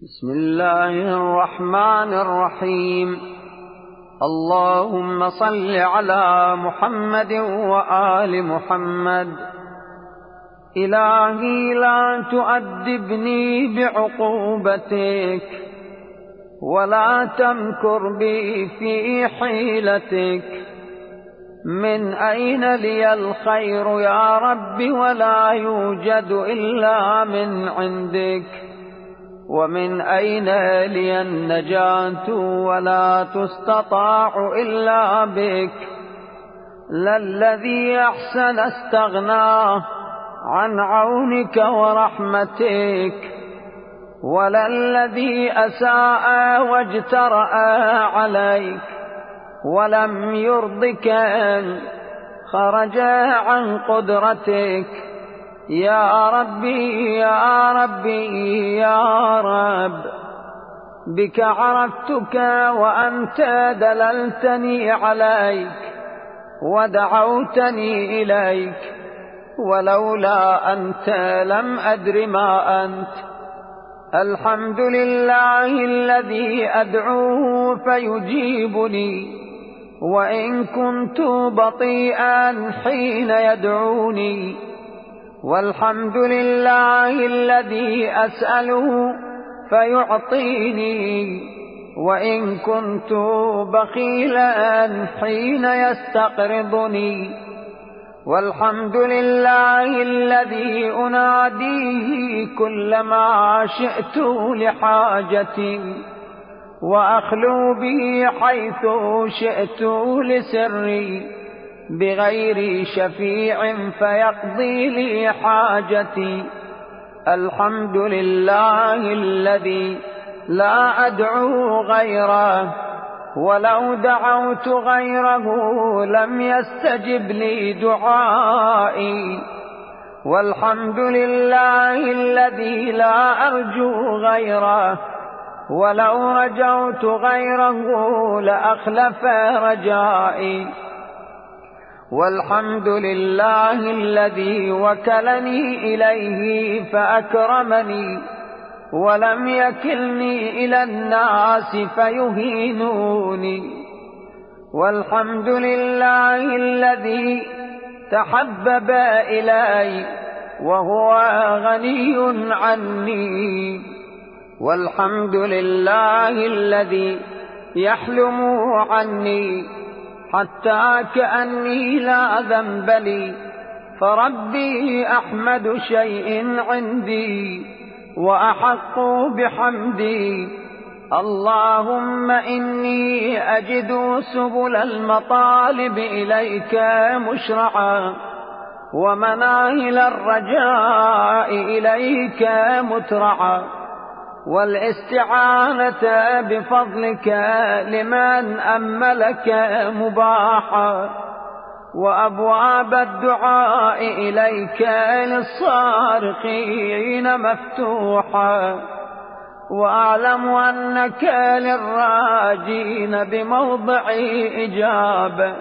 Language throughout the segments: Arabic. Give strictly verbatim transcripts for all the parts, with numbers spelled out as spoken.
بسم الله الرحمن الرحيم. اللهم صل على محمد وآل محمد. إلهي لا تؤدبني بعقوبتك ولا تمكر بي في حيلتك. من أين لي الخير يا رب ولا يوجد إلا من عندك. ومن أين لي النجاة ولا تستطاع إلا بك. لا الذي أحسن استغناه عن عونك ورحمتك، ولا الذي أساء واجترأ عليك ولم يرضك خرج عن قدرتك. يا ربي يا ربي يا رب، بك عرفتك وأنت دللتني عليك ودعوتني إليك، ولولا أنت لم أدر ما أنت. الحمد لله الذي أدعوه فيجيبني وإن كنت بطيئا حين يدعوني، والحمد لله الذي أسأله فيعطيني وإن كنت بخيلا حين يستقرضني، والحمد لله الذي أناديه كلما شئت لحاجتي وأخلو به حيث شئت لسري، بغير شفيع فيقضي لي حاجتي. الحمد لله الذي لا أدعو غيره، ولو دعوت غيره لم يستجب لي دعائي. والحمد لله الذي لا أرجو غيره، ولو رجوت غيره لأخلف رجائي. والحمد لله الذي وكلني إليه فأكرمني ولم يكلني إلى الناس فيهينوني. والحمد لله الذي تحبب إلي وهو غني عني. والحمد لله الذي يحلم عني حتى كأني لا ذنب لي، فربي أحمد شيء عندي وأحق بحمدي. اللهم إني أجد سبل المطالب إليك مشرعا، ومناهل الرجاء إليك مترعا، والاستعانة بفضلك لمن أملك مباحا، وأبواب الدعاء إليك للصارخين مفتوحا. وأعلم أنك للراجين بموضع إجابة،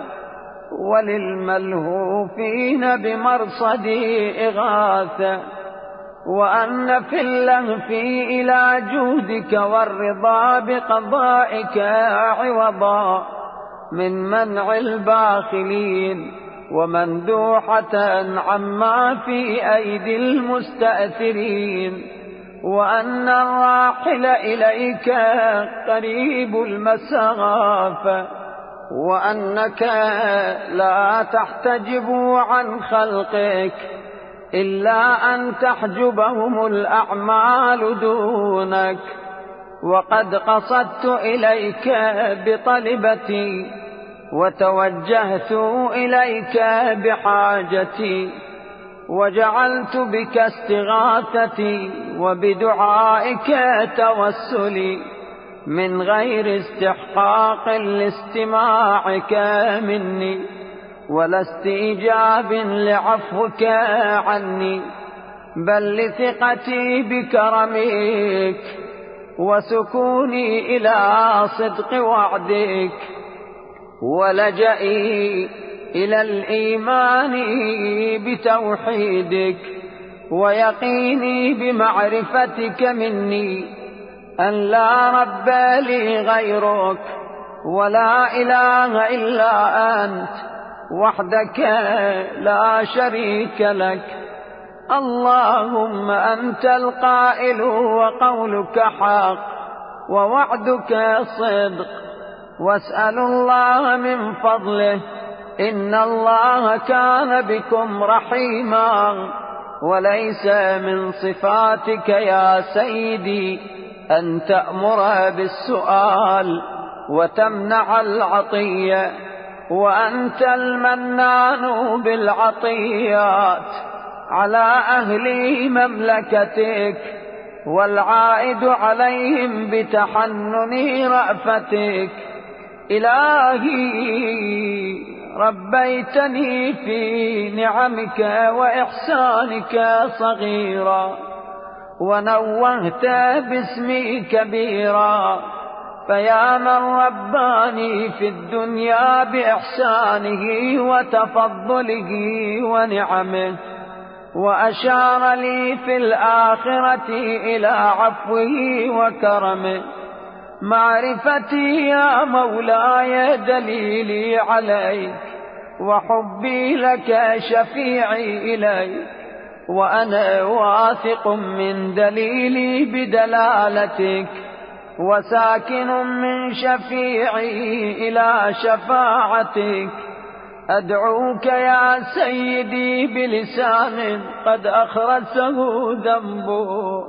وللملهوفين بمرصد إغاثة، وأن في اللهف إلى جودك والرضا بقضائك عوضا من منع الباخلين، ومندوحة عما في أيدي المستأثرين، وأن الراحل إليك قريب المسافة، وأنك لا تحتجب عن خلقك إلا أن تحجبهم الأعمال دونك. وقد قصدت إليك بطلبتي وتوجهت إليك بحاجتي، وجعلت بك استغاثتي وبدعائك توسلي، من غير استحقاق لاستماعك مني ولا استيجاب لعفوك عني، بل لثقتي بكرمك وسكوني إلى صدق وعدك، ولجئي إلى الإيمان بتوحيدك، ويقيني بمعرفتك مني أن لا رب لي غيرك ولا إله إلا أنت وحدك لا شريك لك. اللهم أنت القائل وقولك حق ووعدك صدق، واسأل الله من فضله، إن الله كان بكم رحيما. وليس من صفاتك يا سيدي أن تأمر بالسؤال وتمنع العطية، وأنت المنان بالعطيات على أهل مملكتك، والعائد عليهم بتحنن رأفتك. إلهي ربيتني في نعمك وإحسانك صغيرا، ونوهت باسمي كبيرا، فيا من رباني في الدنيا بإحسانه وتفضله ونعمه، وأشار لي في الآخرة إلى عفوه وكرمه. معرفتي يا مولاي دليلي عليك، وحبي لك شفيعي إليك، وأنا واثق من دليلي بدلالتك، وساكن من شفيعي إلى شفاعتك. أدعوك يا سيدي بلسان قد أخرسه ذنبه،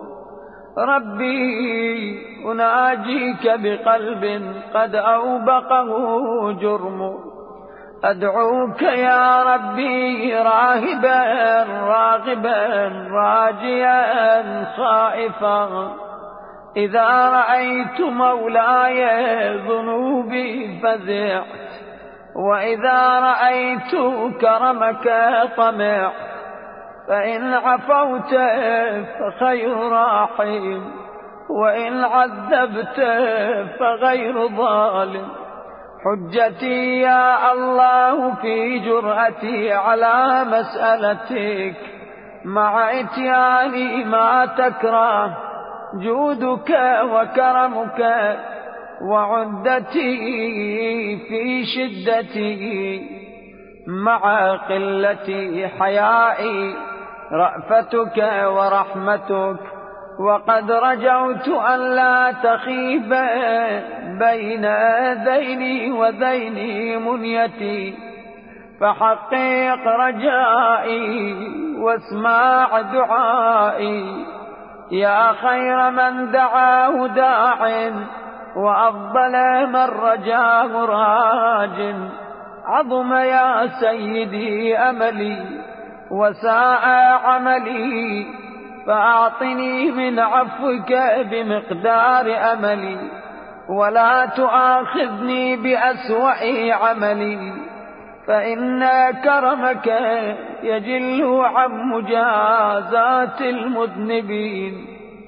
ربي أناجيك بقلب قد أوبقه جرمه. أدعوك يا ربي راهبا راغبا راجيا خائفا، إذا رأيت مولاي ذنوبي فزعت، وإذا رأيت كرمك طمعت. فإن عفوت فخير راحم، وإن عذبت فغير ظالم. حجتي يا الله في جرأتي على مسألتك، مع إتياني ما تكره، جودك وكرمك، وعدتي في شدتي، مع قلة حيائي رأفتك ورحمتك. وقد رجوت أن لا تخيب بين ذيني وذين منيتي، فحقق رجائي واسمع دعائي، يا خير من دعاه داع، وأفضل من رجاه راج. عظم يا سيدي أملي وساء عملي، فأعطني من عفوك بمقدار أملي، ولا تؤاخذني بأسوأ عملي، فإن كرمك يجل عن مجازات المذنبين،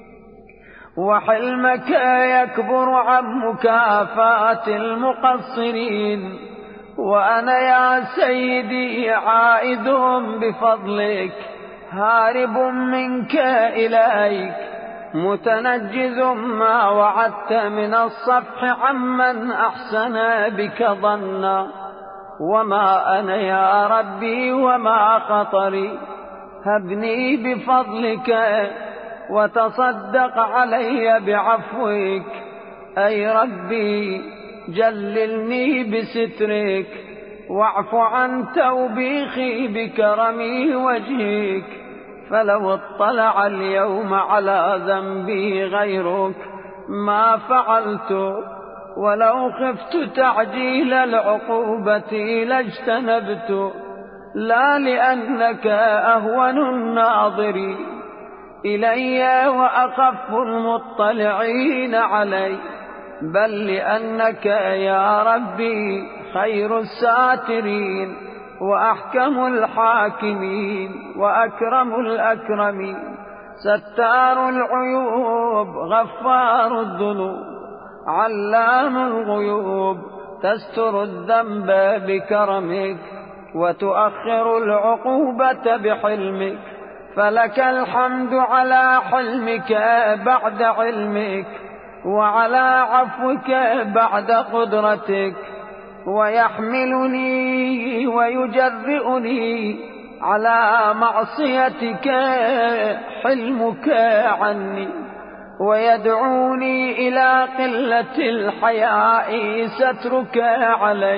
وحلمك يكبر عن مكافاة المقصرين. وأنا يا سيدي عائد بفضلك، هارب منك إليك، متنجز ما وعدت من الصفح عمن أحسن بك ظنا. وما أنا يا ربي وما خطري، هبني بفضلك وتصدق علي بعفوك. أي ربي جللني بسترك، واعف عن توبيخي بكرم وجهك. فلو اطلع اليوم على ذنبي غيرك ما فعلت، ولو خفت تعجيل العقوبة لاجتنبت، لا لأنك أهون الناظرين إلي وأخف المطلعين علي، بل لأنك يا ربي خير الساترين، وأحكم الحاكمين، وأكرم الأكرمين، ستار العيوب، غفار الذنوب، علام الغيوب، تستر الذنب بكرمك، وتؤخر العقوبة بحلمك. فلك الحمد على حلمك بعد علمك، وعلى عفوك بعد قدرتك، ويحملني ويجرئني على معصيتك حلمك عني، ويدعوني إلى قلة الحياء سترك علي،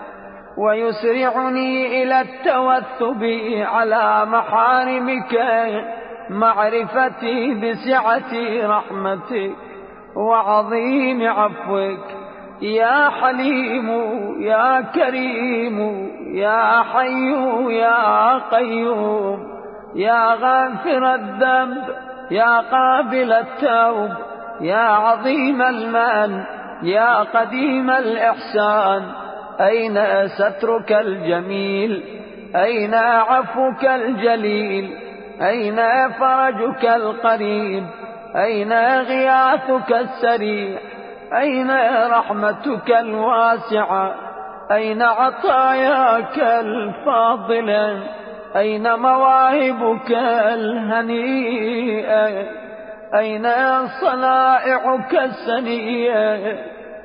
ويسرعني إلى التوثب على محارمك معرفتي بسعة رحمتك وعظيم عفوك. يا حليم يا كريم يا حي يا قيوم، يا غافر الذنب يا قابل التوب، يا عظيم المن يا قديم الإحسان، أين سترك الجميل؟ أين عفوك الجليل؟ أين فرجك القريب؟ أين غياثك السريع؟ أين رحمتك الواسعة؟ أين عطاياك الفاضلة؟ أين مواهبك الهنيئة؟ أين صنائعك السنية؟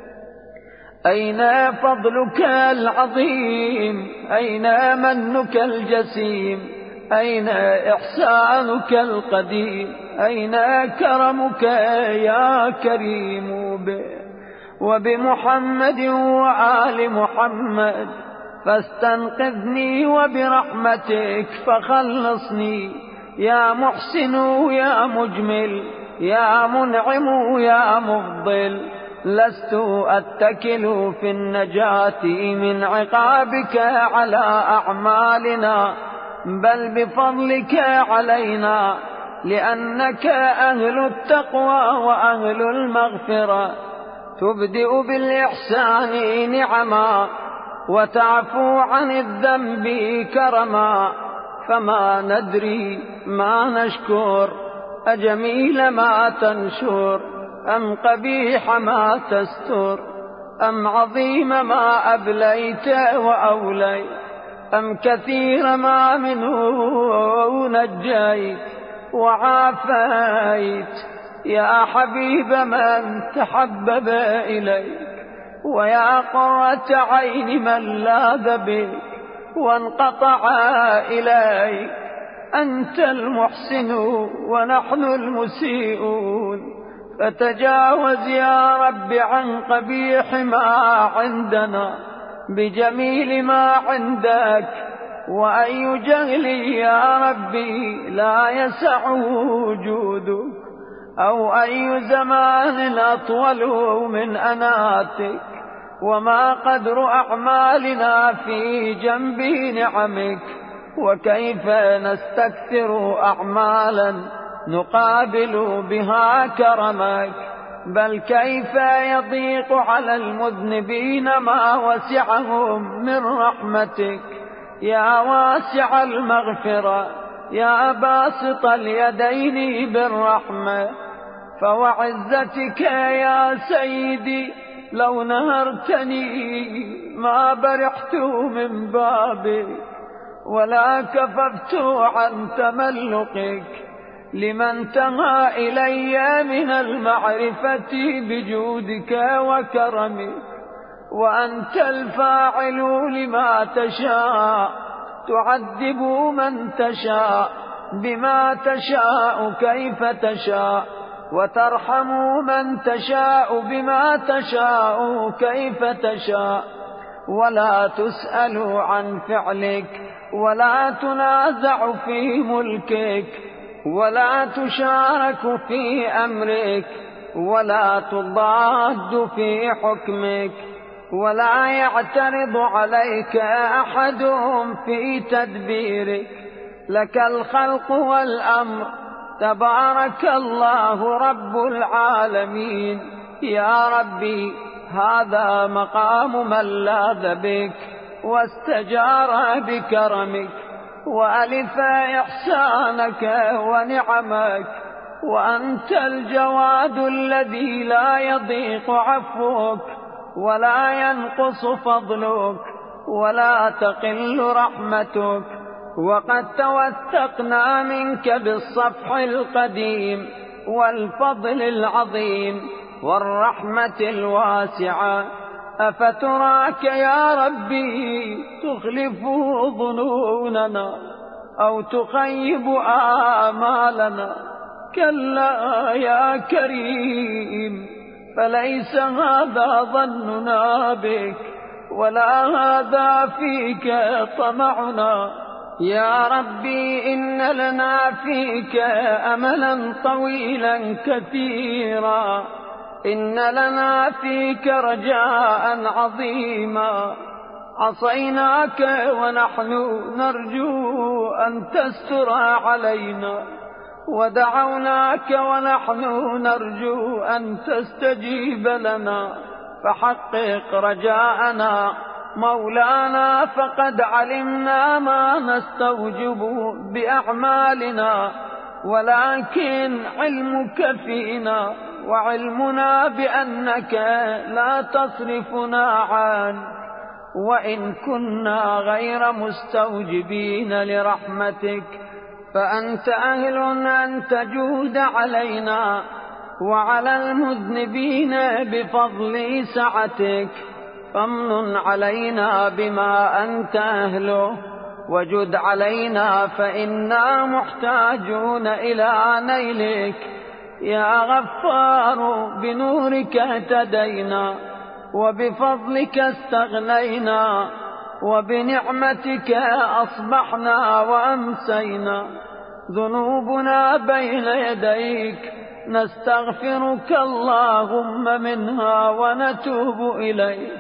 أين فضلك العظيم؟ أين منك الجسيم؟ أين إحسانك القديم؟ أين كرمك يا كريم؟ وبمحمد وآل محمد فاستنقذني، وبرحمتك فخلصني، يا محسن يا مجمل يا منعم يا مفضل. لست أتكل في النجاة من عقابك على أعمالنا، بل بفضلك علينا، لأنك أهل التقوى وأهل المغفرة، تبدئ بالإحسان نعما، وتعفو عن الذنب كرما. فما ندري ما نشكر، أجميل ما تنشر، أم قبيح ما تستر، أم عظيم ما أبليت وأوليت، أم كثير ما منه نجيت وعافيت. يا حبيب من تحبب إليك، ويا قرة عين من لاذ بك وانقطع إليك. أنت المحسن ونحن المسيئون، فتجاوز يا رب عن قبيح ما عندنا بجميل ما عندك. وأي جهل يا ربي لا يسعه وجودك، أو أي زمان أطول من أناتك. وما قدر أعمالنا في جنب نعمك، وكيف نستكثر أعمالا نقابل بها كرمك. بل كيف يضيق على المذنبين ما وسعهم من رحمتك. يا واسع المغفرة، يا باسط اليدين بالرحمة، فوعزتك يا سيدي لو نهرتني ما برحت من بابك، ولا كففت عن تملقك لمن تهى إلي من المعرفة بجودك وكرمك. وأنت الفاعل لما تشاء، تعذب من تشاء بما تشاء كيف تشاء، وترحم من تشاء بما تشاء كيف تشاء. ولا تسأل عن فعلك، ولا تنازع في ملكك، ولا تشارك في أمرك، ولا تضاد في حكمك، ولا يعترض عليك أحد في تدبيرك. لك الخلق والأمر، تبارك الله رب العالمين. يا ربي هذا مقام من لاذ بك واستجار بكرمك، وألف إحسانك ونعمك. وأنت الجواد الذي لا يضيق عفوك، ولا ينقص فضلك، ولا تقل رحمتك. وقد توثقنا منك بالصفح القديم والفضل العظيم، والرحمة الواسعة. أفتراك يا ربي تخلف ظنوننا أو تخيب آمالنا؟ كلا يا كريم، فليس هذا ظننا بك ولا هذا فيك طمعنا. يا ربي إن لنا فيك أملا طويلا كثيرا، إن لنا فيك رجاء عظيما. عصيناك ونحن نرجو أن تستر علينا، ودعوناك ونحن نرجو أن تستجيب لنا، فحقق رجاءنا مولانا. فقد علمنا ما نستوجب بأعمالنا، ولكن علمك فينا وعلمنا بأنك لا تصرفنا عنك، وإن كنا غير مستوجبين لرحمتك فأنت أهل أن تجود علينا وعلى المذنبين بفضل سعتك. فامنن علينا بما أنت أهله، وجد علينا فإنا محتاجون إلى نيلك. يا غفار بنورك اهتدينا، وبفضلك استغنينا، وبنعمتك أصبحنا وأمسينا. ذنوبنا بين يديك نستغفرك اللهم منها ونتوب إليك.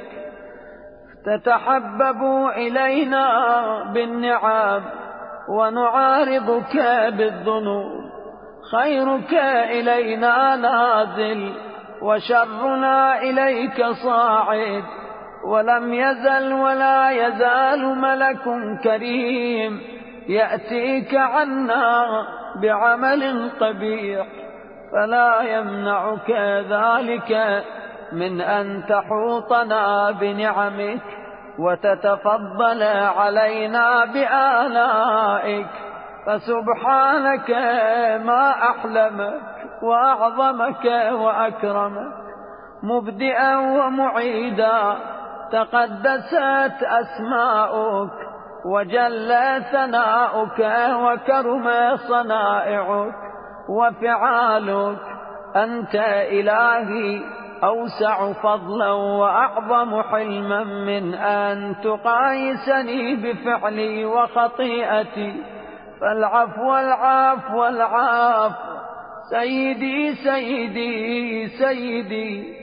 تتحبب إلينا بالنعم ونعارضك بالذنوب. خيرك إلينا نازل وشرنا إليك صاعد، ولم يزل ولا يزال ملك كريم يأتيك عنا بعمل قبيح، فلا يمنعك ذلك من أن تحوطنا بنعمك وتتفضل علينا بآلائك. فسبحانك ما أحلمك وأعظمك وأكرمك، مبدئا ومعيدا تقدست أسماؤك وجل ثناؤك وكرم صنائعك وفعالك. أنت إلهي أوسع فضلا وأعظم حلما من أن تقايسني بفعلي وخطيئتي. فالعفو العفو العفو سيدي سيدي سيدي.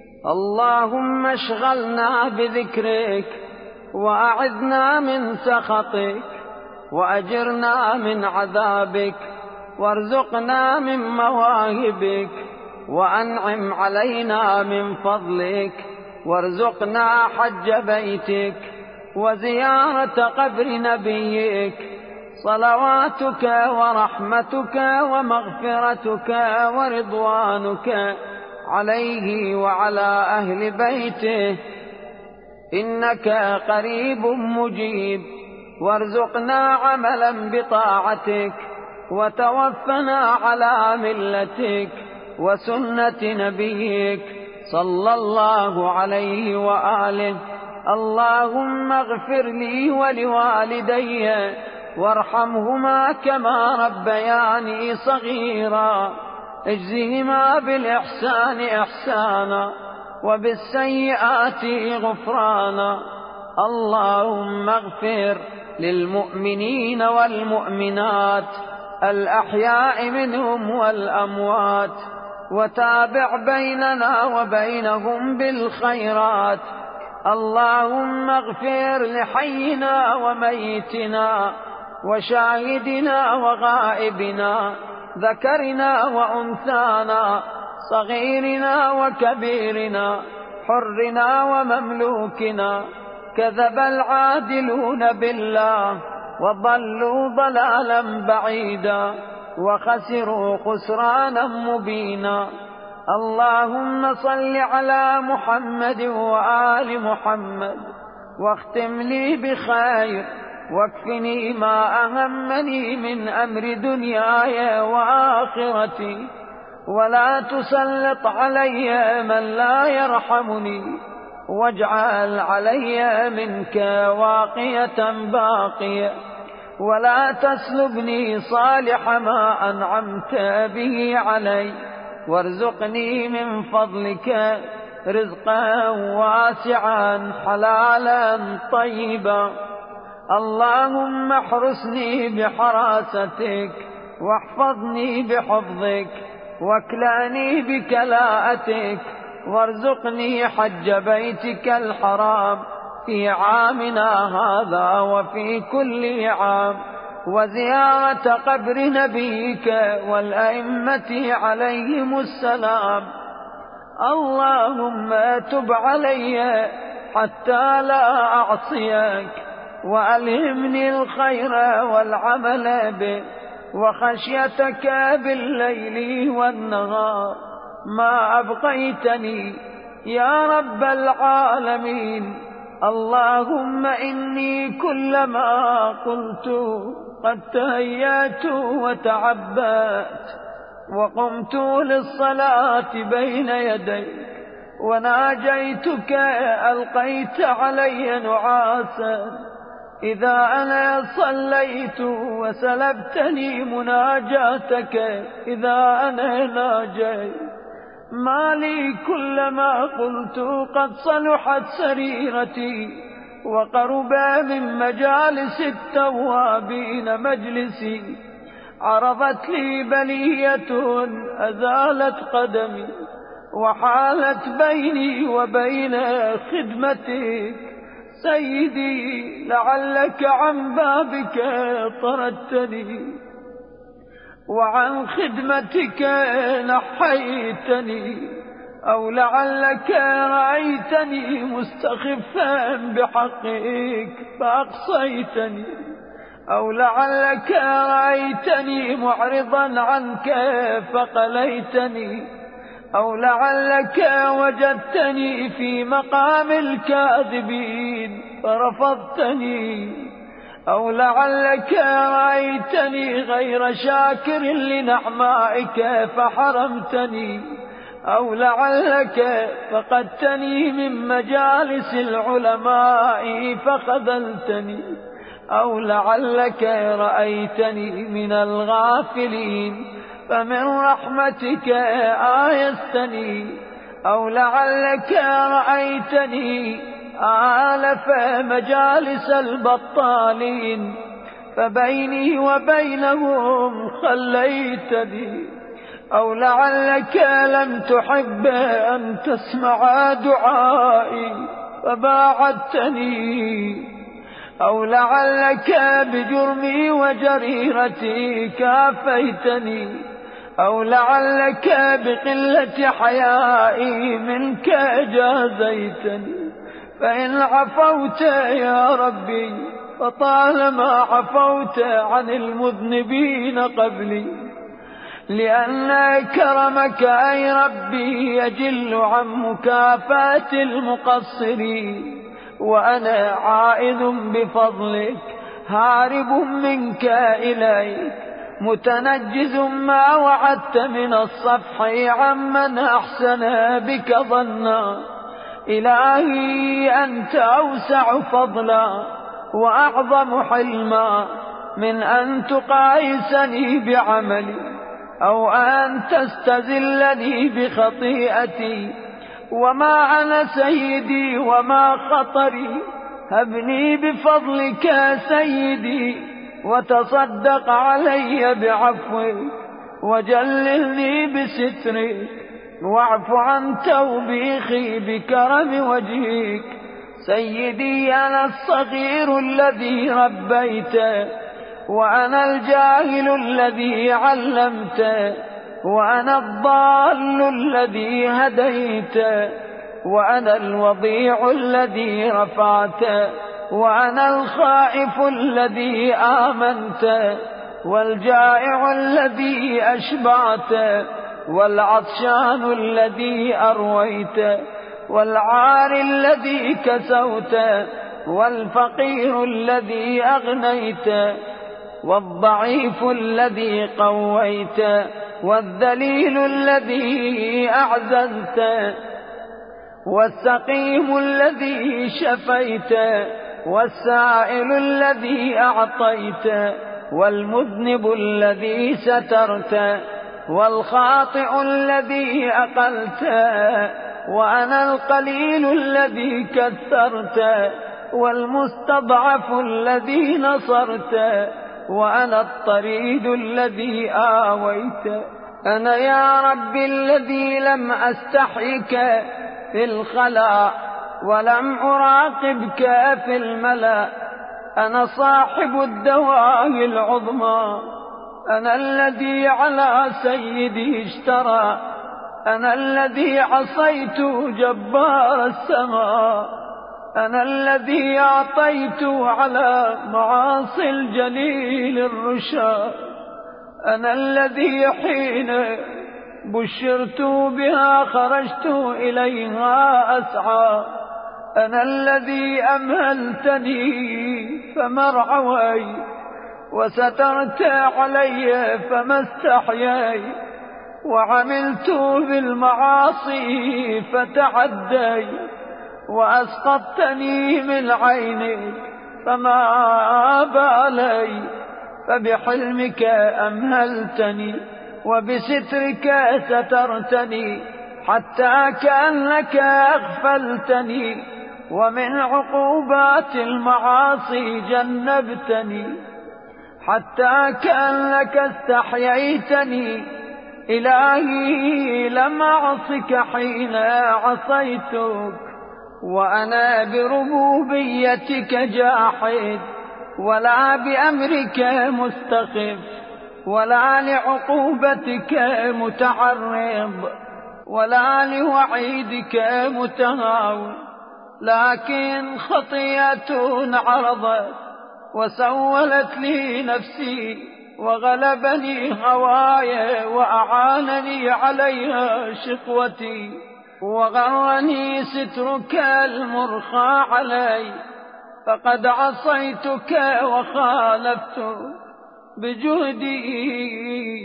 اللهم اشغلنا بذكرك، وأعذنا من سخطك، وأجرنا من عذابك، وارزقنا من مواهبك، وأنعم علينا من فضلك، وارزقنا حج بيتك وزيارة قبر نبيك. صلواتك ورحمتك ومغفرتك ورضوانك عليه وعلى أهل بيته، إنك قريب مجيب. وارزقنا عملا بطاعتك، وتوفنا على ملتك وسنة نبيك صلى الله عليه وآله. اللهم اغفر لي ولوالدي وارحمهما كما ربياني صغيرا. اجزهما بالإحسان إحسانا وبالسيئات غفرانا. اللهم اغفر للمؤمنين والمؤمنات الأحياء منهم والأموات، وتابع بيننا وبينهم بالخيرات. اللهم اغفر لحينا وميتنا وشاهدنا وغائبنا، ذكرنا وأنثانا، صغيرنا وكبيرنا، حرنا ومملوكنا. كذب العادلون بالله وضلوا ضلالا بعيدا، وخسروا خسرانا مبينا. اللهم صل على محمد وآل محمد، واختم لي بخير، واكفني ما أهمني من أمر دنياي وآخرتي. ولا تسلط علي من لا يرحمني، واجعل علي منك واقية باقية، ولا تسلبني صالح ما أنعمت به علي، وارزقني من فضلك رزقا واسعا حلالا طيبا. اللهم احرسني بحراستك، واحفظني بحفظك، واكلاني بكلاءتك، وارزقني حج بيتك الحرام في عامنا هذا وفي كل عام، وزيارة قبر نبيك والأئمة عليهم السلام. اللهم تب علي حتى لا أعصيك، وألهمني الخير والعمل به، وخشيتك بالليل والنهار ما أبقيتني يا رب العالمين. اللهم إني كلما قلت قد تهيأت وتعبأت وقمت للصلاة بين يديك وناجيتك ألقيت علي نعاسا. إذا أنا صليت وسلبتني مناجاتك إذا أنا ناجيت، ما لي كلما قلت قد صلحت سريرتي وقرب من مجالس التوابين مجلسي، عرضت لي بلية أزالت قدمي وحالت بيني وبين خدمتك. سيدي لعلك عن بابك طردتني وعن خدمتك نحيتني، أو لعلك رأيتني مستخفا بحقك فأقصيتني، أو لعلك رأيتني معرضا عنك فقليتني، أو لعلك وجدتني في مقام الكاذبين فرفضتني، أو لعلك رأيتني غير شاكر لنعمائك فحرمتني، أو لعلك فقدتني من مجالس العلماء فخذلتني، أو لعلك رأيتني من الغافلين فمن رحمتك آيستني، أو لعلك رأيتني آلف مجالس البطالين فبيني وبينهم خليتني، أو لعلك لم تحب أن تسمع دعائي فباعدتني، أو لعلك بجرمي وجريرتي كافيتني، أو لعلك بقلة حيائي منك جازيتني. فإن عفوت يا ربي فطالما عفوت عن المذنبين قبلي، لأن كرمك أي ربي يجل عن مكافاة المقصرين، وأنا عائذ بفضلك هارب منك إليك متنجز ما وعدت من الصفح عمن أحسن بك ظنا. إلهي أنت أوسع فضلا وأعظم حلما من أن تقايسني بعملي أو أن تستزلني بخطيئتي. وما أنا سيدي وما خطري، هبني بفضلك سيدي وتصدق علي بعفوك، وجللني بسترك، واعف عن توبيخي بكرم وجهك. سيدي أنا الصغير الذي ربيت، وأنا الجاهل الذي علمت، وأنا الضال الذي هديت، وأنا الوضيع الذي رفعت، وأنا الخائف الذي آمنت، والجائع الذي أشبعت، والعطشان الذي أرويت، والعار الذي كسوت، والفقير الذي أغنيت، والضعيف الذي قويت، والذليل الذي أعززت والسقيم الذي شفيت والسائل الذي أعطيت والمذنب الذي سترت والخاطئ الذي أقلت وأنا القليل الذي كثرت والمستضعف الذي نصرت وأنا الطريد الذي آويت. أنا يا رب الذي لم أستحيك في الخلاء ولم أراقبك في الملأ. أنا صاحب الدواء العظمى، أنا الذي على سيدي اشترى، أنا الذي عصيت جبار السماء، أنا الذي أعطيت على معاصي الجليل الرشا، أنا الذي حين بشرت بها خرجت إليها أسعى، أنا الذي أمهلتني فمرعوي وسترت علي فما استحيي وعملت بالمعاصي فتعدي وأسقطتني من عينك فما بالي. فبحلمك أمهلتني وبسترك سترتني حتى كأنك أغفلتني ومن عقوبات المعاصي جنبتني حتى كأنك استحييتني. إلهي لم أعصك حين عصيتك وأنا بربوبيتك جاحد ولا بأمرك مستخف ولا لعقوبتك متعرض ولا لوعيدك متهاون، لكن خطيئة عرضت وسولت لي نفسي وغلبني هواي وأعانني عليها شقوتي وغرني سترك المرخى علي، فقد عصيتك وخالفت بجهدي.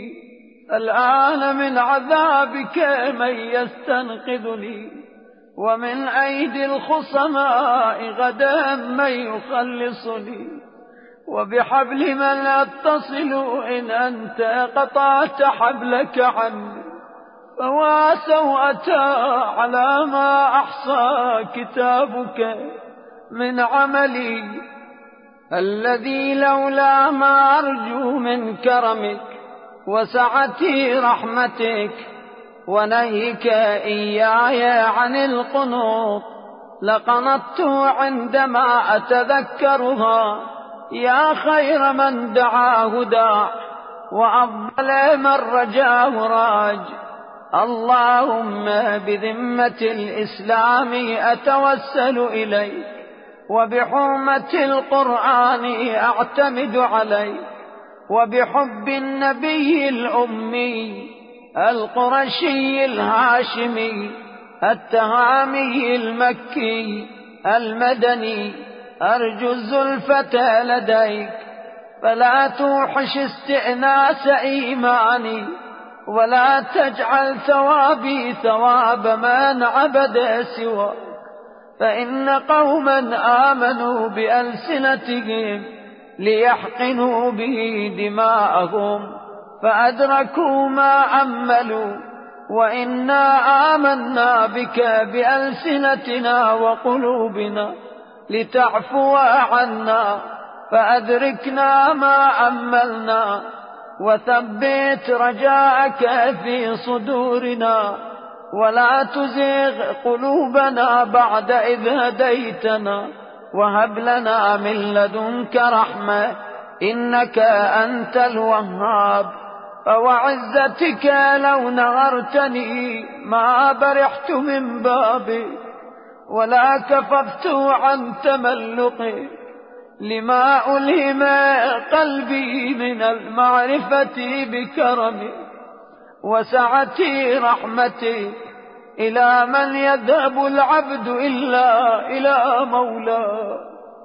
الآن من عذابك من يستنقذني ومن أيدي الخصماء غدا من يخلصني، وبحبل من أتصل إن أنت قطعت حبلك عني. فوا سوءة على ما أحصى كتابك من عملي الذي لولا ما أرجو من كرمك وسعة رحمتك ونهيك إياي عن القنوط لقنطت عندما أتذكرها. يا خير من دعاه داع وأفضل من رجاه راج. اللهم بذمة الإسلام أتوسل إليك وبحرمة القرآن أعتمد عليك وبحب النبي الأمي القرشي الهاشمي التهامي المكي المدني أرجو الزلفة لديك، فلا توحش استئناس إيماني ولا تجعل ثوابي ثواب من عبد سواك. فإن قوما آمنوا بألسنتهم ليحقنوا به دماءهم فأدركوا ما أملوا، وإنا آمنا بك بألسنتنا وقلوبنا لتعفو عنا فأدركنا ما أملنا، وثبت رجاءك في صدورنا ولا تزغ قلوبنا بعد إذ هديتنا، وهب لنا من لدنك رحمة إنك أنت الوهاب. فوعزتك لو نغرتني ما برحت من بابك ولا كففت عن تملقك لما ألهم قلبي من المعرفة بكرمك وسعة رحمتك. إلى من يذهب العبد إلا إلى مولاه،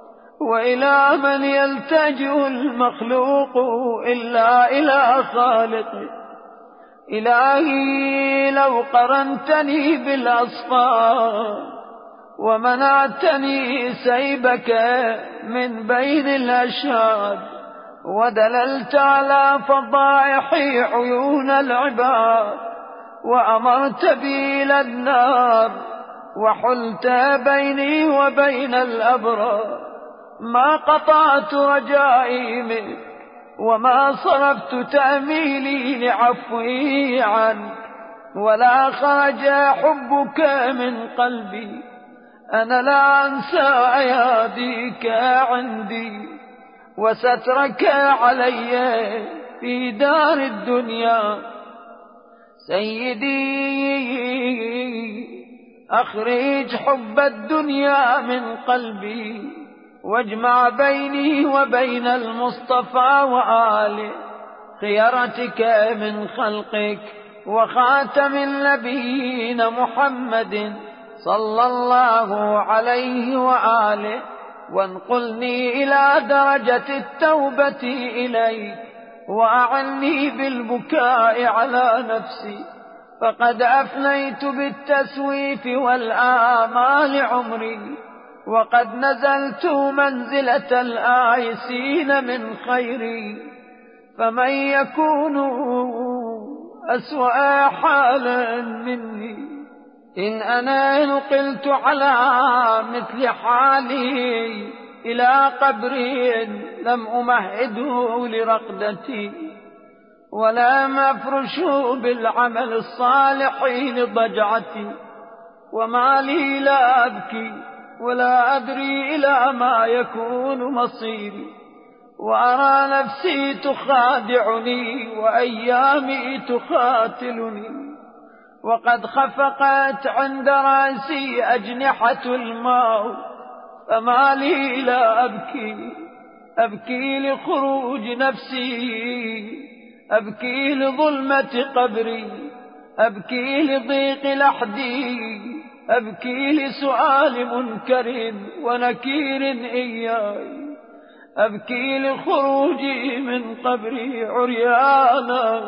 وإلى من يلتجئ المخلوق إلا إلى خالقه. إلهي لو قرنتني بالأصفار ومنعتني سيبك من بين الأشهاد ودللت على فضائح عيون العباد وأمرت بي إلى النار وحلت بيني وبين الأبرار ما قطعت رجائي منك وما صرفت تأميلي لعفوي عنك ولا خرج حبك من قلبي. أنا لا أنسى أياديك عندي وسترك علي في دار الدنيا. سيدي أخرج حب الدنيا من قلبي واجمع بيني وبين المصطفى وآله خيرتك من خلقك وخاتم النبيين محمد صلى الله عليه وآله وانقلني إلى درجة التوبة إليك وأعني بالبكاء على نفسي فقد أفنيت بالتسويف والآمال عمري وقد نزلت منزلة الآيسين من خيري. فمن يكون أسوأ حالا مني إن أنا نقلت على مثل حالي إلى قبر لم أمهده لرقدتي ولم أفرشه بالعمل الصالح لضجعتي وما لي لا أبكي ولا أدري إلى ما يكون مصيري وأرى نفسي تخادعني وأيامي تقاتلني وقد خفقت عند رأسي أجنحة الموت فما لي لا أبكي أبكي لخروج نفسي أبكي لظلمة قبري أبكي لضيق لحدي أبكي لسؤال منكر ونكير إياي أبكي لخروجي من قبري عريانا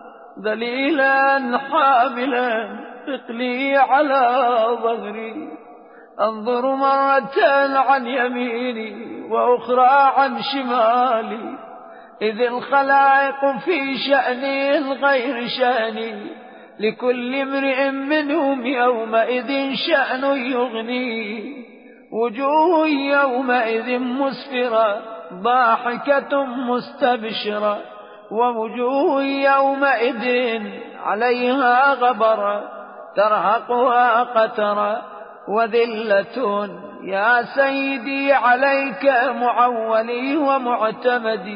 ذليلا حاملا ثقلي على ظهري أنظر مرة عن يميني وأخرى عن شمالي إذ الخلائق في شأني غير شأني لكل امرئ منهم يومئذ شأن يغني وجوه يومئذ مسفرة ضاحكة مستبشرة ووجوه يومئذ عليها غبرة ترهقها قترة وذلة يا سيدي عليك معولي ومعتمدي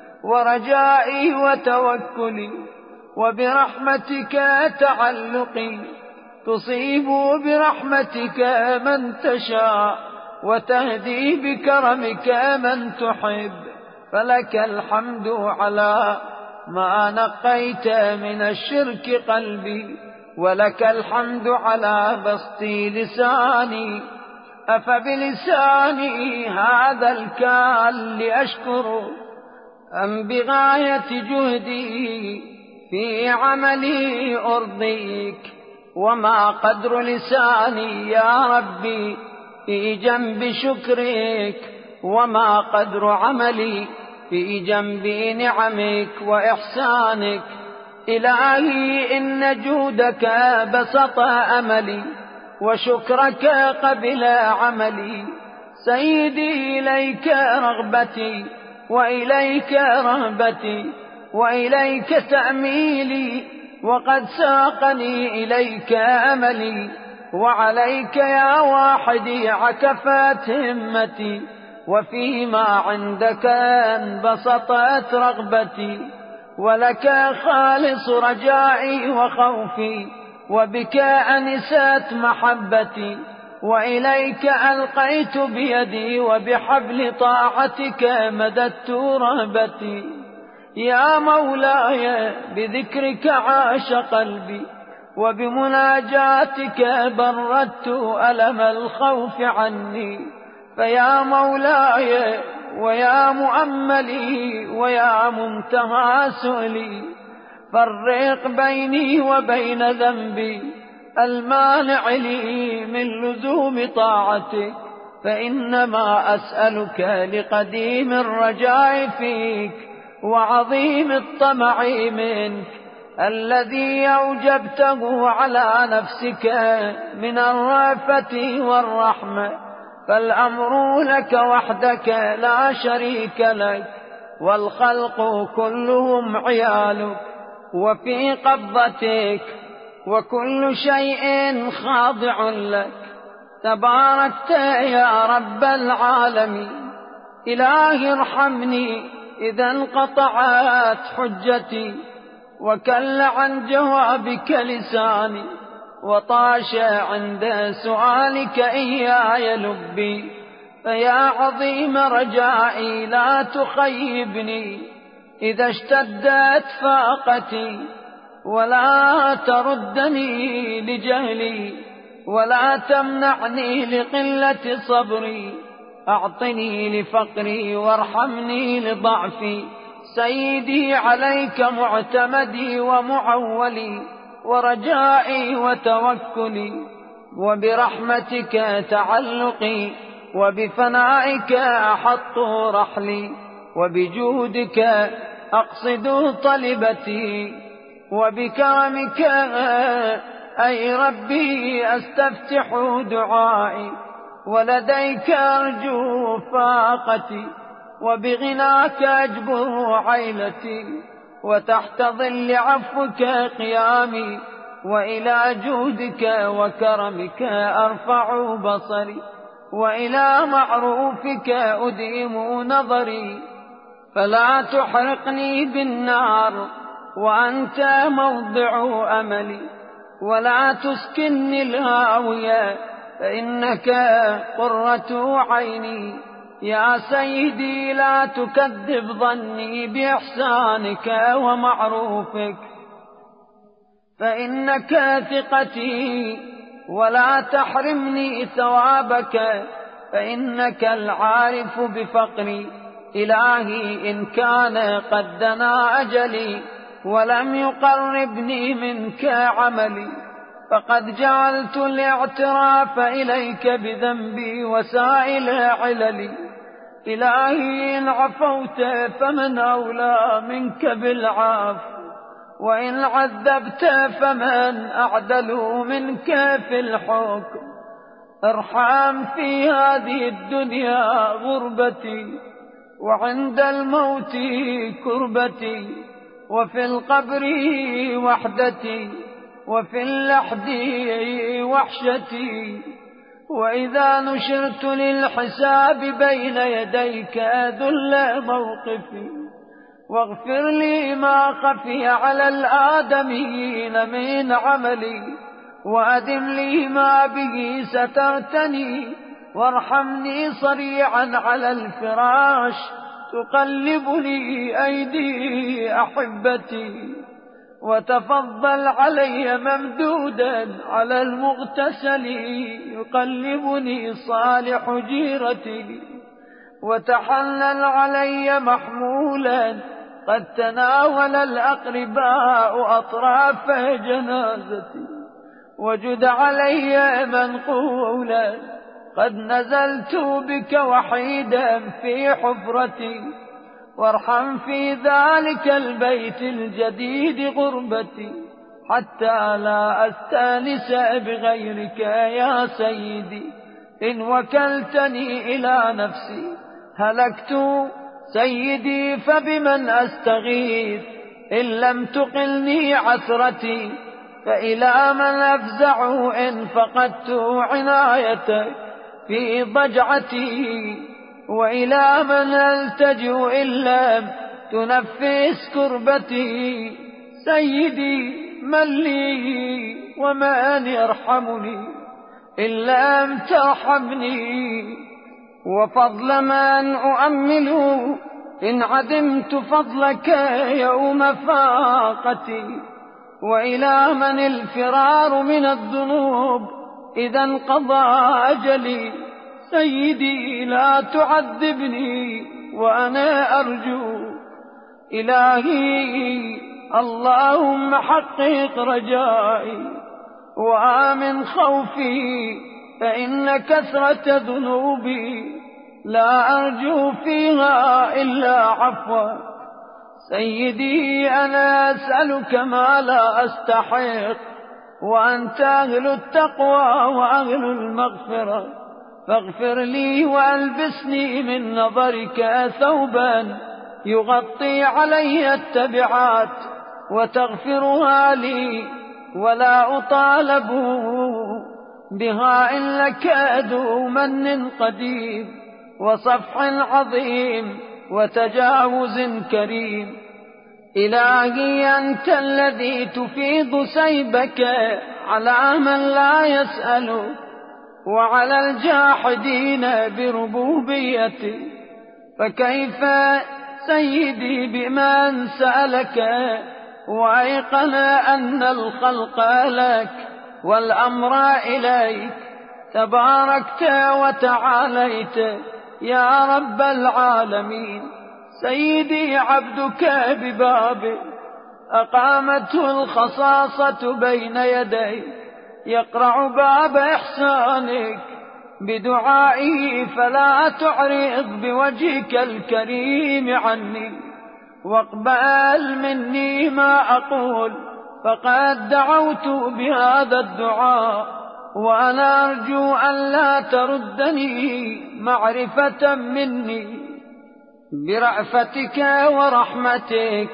ورجائي وتوكلي وبرحمتك تعلقي تصيب برحمتك من تشاء وتهدي بكرمك من تحب فلك الحمد على ما نقيت من الشرك قلبي ولك الحمد على بسط لساني أفبلساني هذا الكال لأشكر أم بغاية جهدي في عملي أرضيك وما قدر لساني يا ربي في جنب شكرك وما قدر عملي في جنب نعمك وإحسانك. إلهي إن جودك بسط أملي وشكرك قبل عملي. سيدي إليك رغبتي وإليك رهبتي وإليك تأميلي وقد ساقني إليك أملي وعليك يا واحدي عكفت همتي وفيما عندك انبسطت رغبتي ولك خالص رجائي وخوفي وبك أنست محبتي وإليك ألقيت بيدي وبحبل طاعتك مددت رهبتي. يا مولاي بذكرك عاش قلبي وبمناجاتك بردت ألم الخوف عني. فيا مولاي ويا مؤملي ويا منتهى سؤلي فرق بيني وبين ذنبي المانع لي من لزوم طاعتك، فإنما أسألك لقديم الرجاء فيك وعظيم الطمع منك الذي أوجبته على نفسك من الرأفة والرحمة، فالأمر لك وحدك لا شريك لك، والخلق كلهم عيالك وفي قبضتك، وكل شيء خاضع لك. تباركت يا رب العالمين. إلهي ارحمني إذا انقطعت حجتي وكل عن جوابك لساني، وطاش عند سؤالك إياي لبي، فيا عظيم رجائي لا تخيبني إذا اشتدت فاقتي، ولا تردني لجهلي ولا تمنعني لقلة صبري، أعطني لفقري وارحمني لضعفي. سيدي عليك معتمدي ومعولي ورجائي وتوكلي، وبرحمتك تعلقي، وبفنائك أحط رحلي، وبجودك أقصد طلبتي، وبكرمك أي ربي أستفتح دعائي، ولديك أرجو فاقتي، وبغناك أجبر عيلتي، وتحت ظل عفوك قيامي، وإلى جودك وكرمك أرفع بصري، وإلى معروفك أديم نظري. فلا تحرقني بالنار وأنت موضع أملي، ولا تسكنني الهاوية فإنك قرة عيني. يا سيدي لا تكذب ظني بإحسانك ومعروفك، فإنك ثقتي، ولا تحرمني ثوابك فإنك العارف بفقري. إلهي إن كان قد دنا أجلي ولم يقربني منك عملي، فقد جعلت الاعتراف إليك بذنبي وسائل عللي. إلهي إن عفوت فمن أولى منك بالعفو، وإن عذبت فمن أعدل منك في الحكم. ارحم في هذه الدنيا غربتي، وعند الموت كربتي، وفي القبر وحدتي، وفي اللحد وحشتي، وإذا نشرت للحساب بين يديك ذل موقفي. واغفر لي ما خفي على الآدميين من عملي، وأدم لي ما به سترتني، وارحمني صريعا على الفراش تقلبني أيدي أحبتي، وتفضل علي ممدودا على المغتسل يقلبني صالح جيرتي، وتحنن علي محمولا قد تناول الأقرباء أطراف جنازتي، وجد علي منقولا قد نزلت بك وحيدا في حفرتي، وارحم في ذلك البيت الجديد غربتي، حتى لا أستانس بغيرك يا سيدي. إن وكلتني إلى نفسي هلكت سيدي، فبمن أستغيث إن لم تقلني عثرتي؟ فإلى من أفزع إن فقدت عنايتك في ضجعتي؟ وإلى من ألتجئ إن لم تنفس كربتي؟ سيدي من لي ومن يرحمني إن لم ترحمني؟ وفضل من أؤمل إن عدمت فضلك يوم فاقتي؟ وإلى من الفرار من الذنوب إذا انقضى أجلي؟ سيدي لا تعذبني وأنا أرجو. إلهي اللهم حقق رجائي وآمن خوفي، فإن كثرة ذنوبي لا أرجو فيها إلا عفوك. سيدي أنا أسألك ما لا أستحق، وأنت أهل التقوى وأهل المغفرة، فاغفر لي وألبسني من نظرك ثوبا يغطي علي التبعات وتغفرها لي، ولا أطالب بها إلا كادو من قديم وصفح عظيم وتجاوز كريم. إلهي أنت الذي تفيض سيبك على من لا يسأل وعلى الجاحدين بربوبيتك، فكيف سيدي بمن سألك وأيقن أن الخلق لك والأمر إليك، تباركت وتعاليت يا رب العالمين. سيدي عبدك ببابك أقامته الخصاصة بين يديك، يقرع باب إحسانك بدعائه، فلا تعرض بوجهك الكريم عني، واقبل مني ما أقول، فقد دعوت بهذا الدعاء، وأنا أرجو أن لا تردني معرفة مني برأفتك ورحمتك.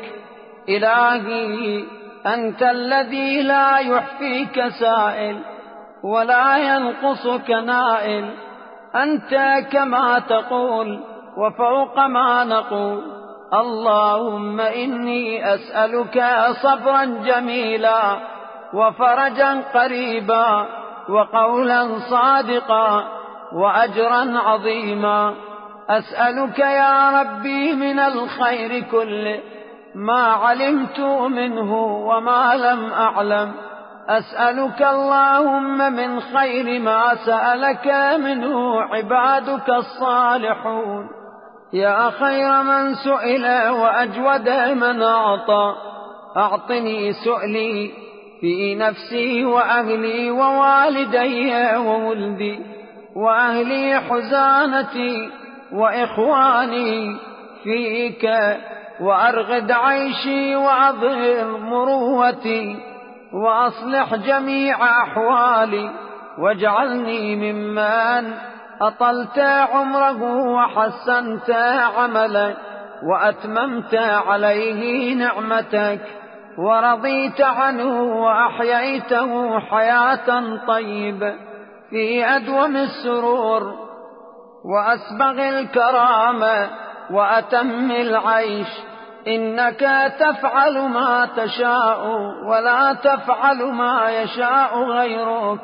إلهي أنت الذي لا يحفيك سائل ولا ينقصك نائل، أنت كما تقول وفوق ما نقول. اللهم إني أسألك صبرا جميلا وفرجا قريبا وقولا صادقا وأجرا عظيما. أسألك يا ربي من الخير كله ما علمت منه وما لم أعلم. أسألك اللهم من خير ما سألك منه عبادك الصالحون، يا خير من سئل وأجود من أعطى. أعطني سؤلي في نفسي وأهلي ووالدي وولدي وأهلي حزانتي وإخواني فيك، وأرغد عيشي وأظهر مروتي، وأصلح جميع أحوالي، واجعلني ممن أطلت عمره وحسنت عمله وأتممت عليه نعمتك ورضيت عنه وأحييته حياة طيبة في أدوم السرور وأسبغ الكرامة وأتم العيش. إنك تفعل ما تشاء ولا تفعل ما يشاء غيرك.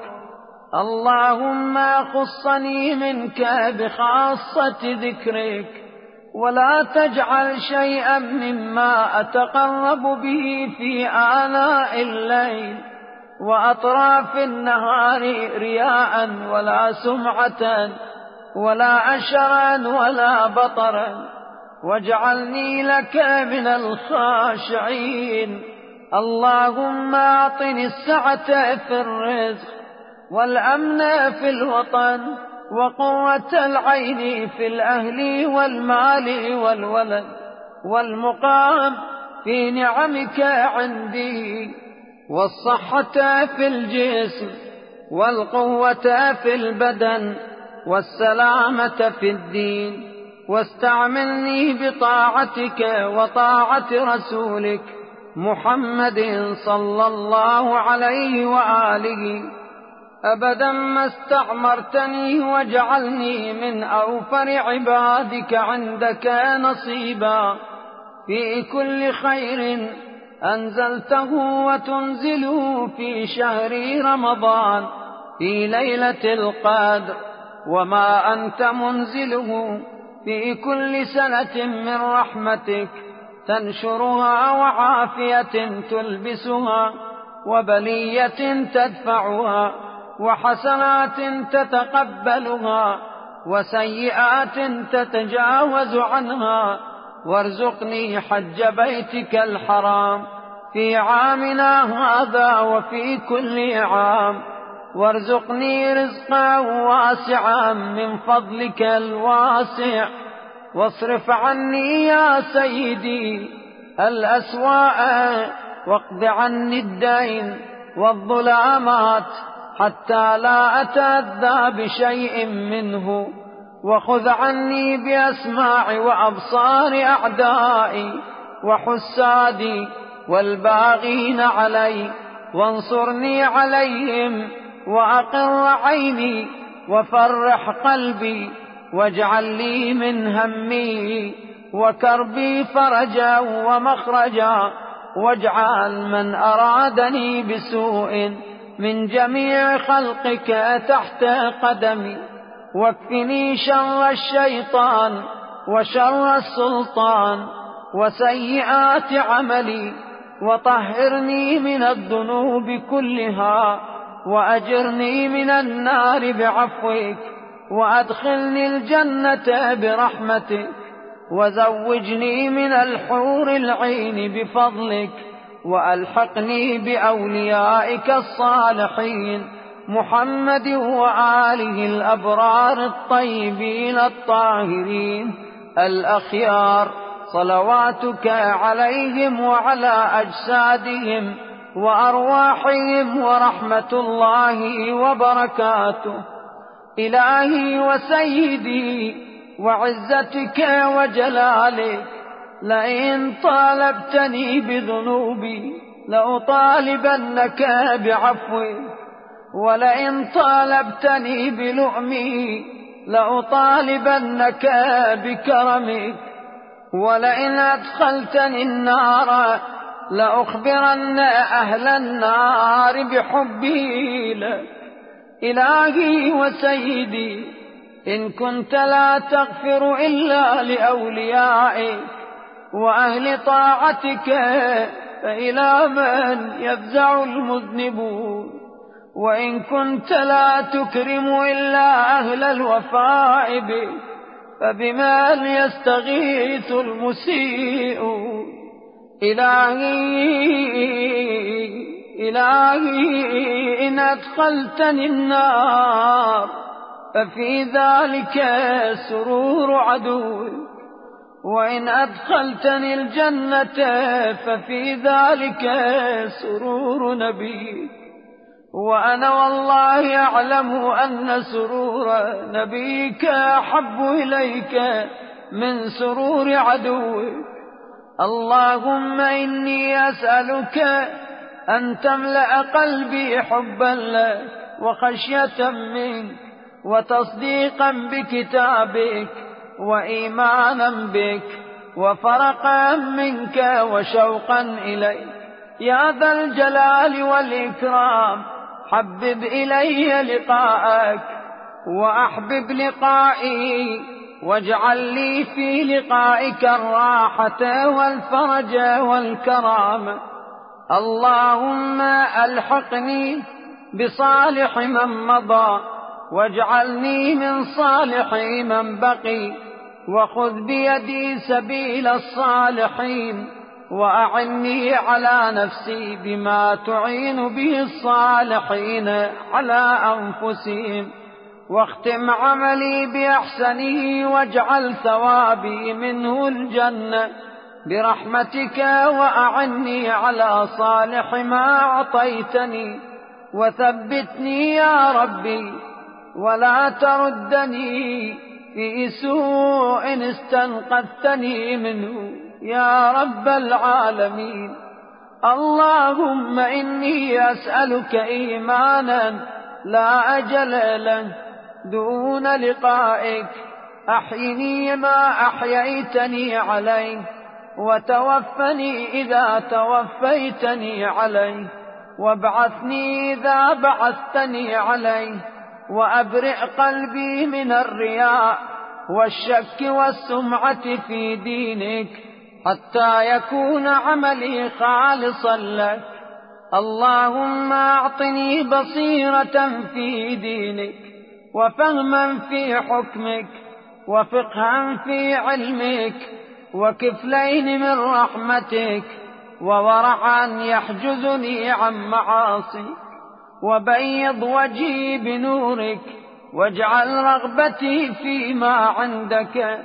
اللهم خصني منك بخاصة ذكرك، ولا تجعل شيئا مما أتقرب به في آلاء الليل وأطراف النهار رياء ولا سمعة ولا أشرا ولا بطرا، واجعلني لك من الخاشعين. اللهم أعطني السعة في الرزق والأمن في الوطن وقوة العين في الأهل والمال والولد والمقام في نعمك عندي، والصحة في الجسم والقوة في البدن والسلامة في الدين. واستعملني بطاعتك وطاعة رسولك محمد صلى الله عليه وآله أبدا ما استعمرتني، واجعلني من أوفر عبادك عندك نصيبا في كل خير أنزلته وتنزله في شهر رمضان في ليلة القدر، وما أنت منزله في كل سنة من رحمتك تنشرها وعافية تلبسها وبلية تدفعها وحسنات تتقبلها وسيئات تتجاوز عنها. وارزقني حج بيتك الحرام في عامنا هذا وفي كل عام، وارزقني رزقا واسعا من فضلك الواسع، واصرف عني يا سيدي الأسواء، واقض عني الدين والظلامات حتى لا أتأذى بشيء منه، وخذ عني بأسماع وأبصار أعدائي وحسادي والباغين علي، وانصرني عليهم وأقر عيني وفرح قلبي، واجعل لي من همي وكربي فرجا ومخرجا، واجعل من أرادني بسوء من جميع خلقك تحت قدمي، واكفني شر الشيطان وشر السلطان وسيئات عملي، وطهرني من الذنوب كلها، وأجرني من النار بعفوك، وأدخلني الجنة برحمتك، وزوجني من الحور العين بفضلك، وألحقني بأوليائك الصالحين محمد وآله الأبرار الطيبين الطاهرين الأخيار، صلواتك عليهم وعلى أجسادهم وأرواحهم ورحمة الله وبركاته. إلهي وسيدي وعزتك وجلالك، لئن طالبتني بذنوبي لأطالبنك بعفوك، ولئن طالبتني بلؤمي لأطالبنك بكرمك، ولئن أدخلتني النار لأخبرن أهل النار بحبي لك. إلهي وسيدي، إن كنت لا تغفر إلا لأوليائك وأهل طاعتك، فإلى من يفزع المذنبون؟ وإن كنت لا تكرم إلا أهل الوفاء بك، فبمن يستغيث المسيئون؟ إلهي إلهي إن أدخلتني النار ففي ذلك سرور عدوك، وإن أدخلتني الجنة ففي ذلك سرور نبيك، وأنا والله أعلم أن سرور نبيك أحب إليك من سرور عدوك. اللهم إني أسألك أن تملأ قلبي حبا لك وخشية منك وتصديقا بكتابك وإيمانا بك وفرقا منك وشوقا إليك يا ذا الجلال والإكرام. حبب إلي لقاءك وأحبب لقائي، واجعل لي في لقائك الراحة والفرج والكرامة. اللهم ألحقني بصالح من مضى، واجعلني من صالح من بقي، وخذ بيدي سبيل الصالحين، وأعني على نفسي بما تعين به الصالحين على أنفسهم، واختم عملي بأحسنه، واجعل ثوابي منه الجنة برحمتك، وأعني على صالح ما أعطيتني، وثبتني يا ربي ولا تردني في سوء استنقذتني منه يا رب العالمين. اللهم إني أسألك إيمانا لا أجل له دون لقائك، أحيني ما أحييتني عليه، وتوفني إذا توفيتني عليه، وابعثني إذا بعثتني عليه، وأبرئ قلبي من الرياء والشك والسمعة في دينك، حتى يكون عملي خالصا لك. اللهم أعطني بصيرة في دينك، وفهما في حكمك، وفقها في علمك، وكفلين من رحمتك، وورعا يحجزني عن معاصيك، وبيض وجهي بنورك، واجعل رغبتي فيما عندك،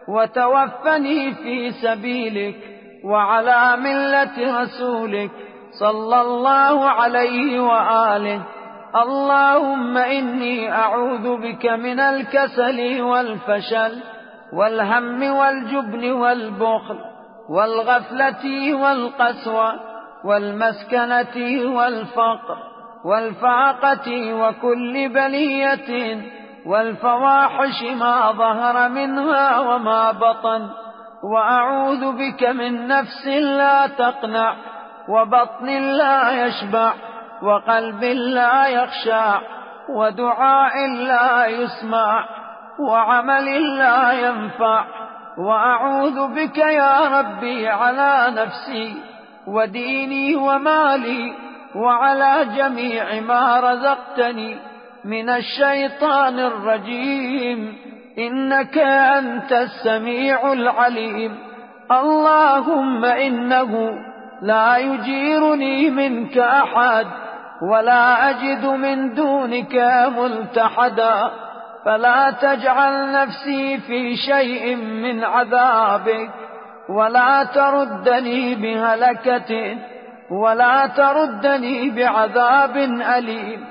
وتوفني في سبيلك وعلى ملة رسولك صلى الله عليه وآله. اللهم إني أعوذ بك من الكسل والفشل والهم والجبن والبخل والغفلة والقسوة والمسكنة والفقر والفاقة وكل بلية والفواحش ما ظهر منها وما بطن. وأعوذ بك من نفس لا تقنع، وبطن لا يشبع، وقلب لا يخشع، ودعاء لا يسمع، وعمل لا ينفع. وأعوذ بك يا ربي على نفسي وديني ومالي وعلى جميع ما رزقتني من الشيطان الرجيم، إنك أنت السميع العليم. اللهم إنه لا يجيرني منك أحد، ولا أجد من دونك ملتحدا، فلا تجعل نفسي في شيء من عذابك، ولا تردني بهلكة، ولا تردني بعذاب أليم.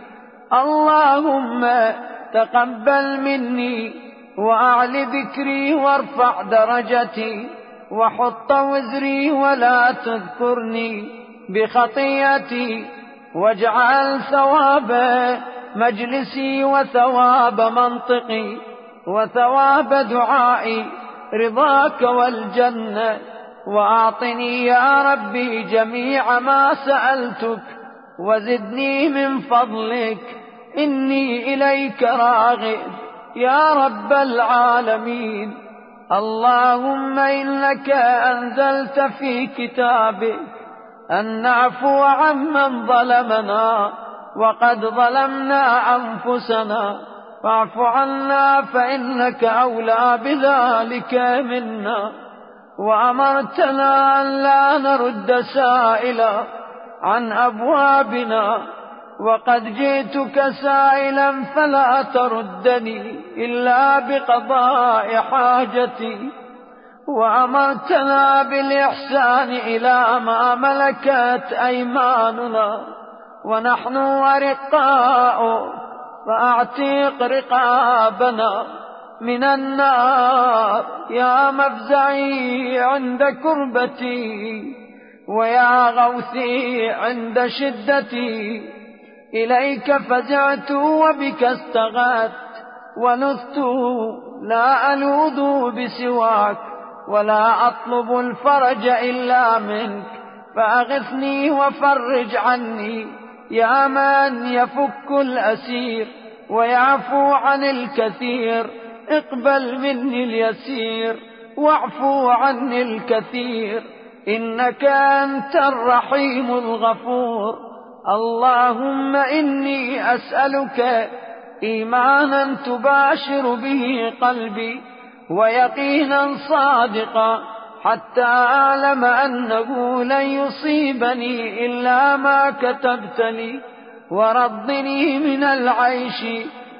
اللهم تقبل مني وأعل ذكري وارفع درجتي، وحط وزري ولا تذكرني بخطيئتي، واجعل ثواب مجلسي وثواب منطقي وثواب دعائي رضاك والجنة. وأعطني يا ربي جميع ما سألتك، وزدني من فضلك، إني إليك راغب يا رب العالمين. اللهم إنك أنزلت في كتابك أن نعفو عمن ظلمنا، وقد ظلمنا أنفسنا، فاعف عنا فإنك أولى بذلك منا. وأمرتنا أن لا نرد سائلا عن أبوابنا، وقد جئتك سائلا فلا تردني إلا بقضاء حاجتي. وأمرتنا بالإحسان إلى ما ملكت أيماننا، ونحن أرقاء فأعتق رقابنا من النار يا مفزعي عند كربتي، ويا غوثي عند شدتي. إليك فزعت وبك استغاثت ونثت، لا ألوذ بسواك ولا أطلب الفرج إلا منك، فأغثني وفرج عني يا من يفك الأسير ويعفو عن الكثير. اقبل مني اليسير واعفو عني الكثير، إنك أنت الرحيم الغفور. اللهم إني أسألك إيمانا تباشر به قلبي، ويقينا صادقا، حتى أعلم أنه لن يصيبني إلا ما كتبت لي، ورضني من العيش